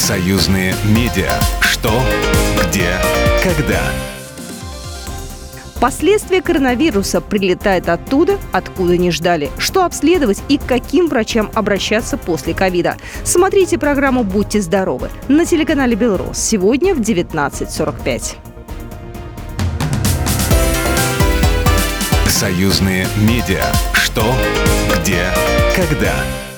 Союзные медиа. Что, где, когда. Последствия коронавируса прилетает оттуда, откуда не ждали. Что обследовать и к каким врачам обращаться после ковида? Смотрите программу «Будьте здоровы» на телеканале «Белрос» сегодня в 19:45. Союзные медиа. Что, где, когда.